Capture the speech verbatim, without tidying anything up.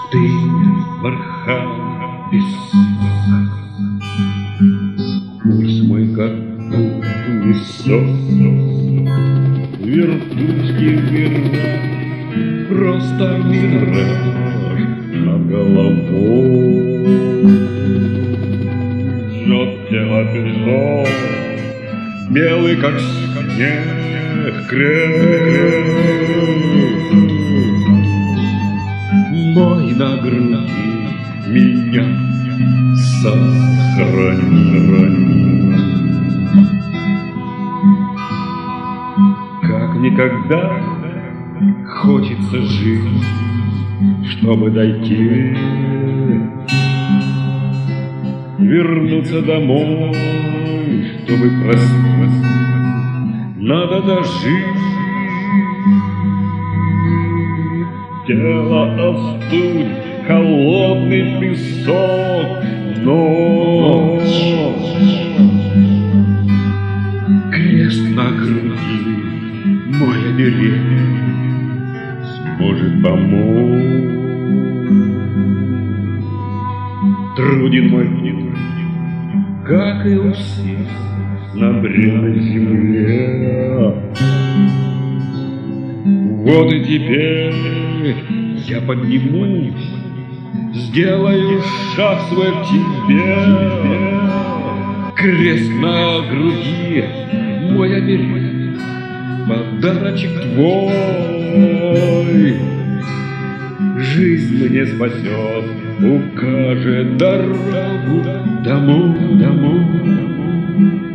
Ты бархатный песок, пульс мой как песок, вертушки мираж, просто мираж над головой. Жжет тело песок, белый как снег крест. Мой на груди меня сохрани. Как никогда хочется жить, чтобы дойти, вернуться домой, чтобы проснуться. Надо дожить. Тело остудь, холодный песок, ночь. Крест на груди мой оберег сможет помочь. Труден мой путь, как и у всех на бренной земле. Вот и теперь я поднимусь, сделаю шаг свой к тебе. Крест на груди мой оберег, подарочек твой. Жизнь мне спасет, укажет дорогу домой, домой, домой.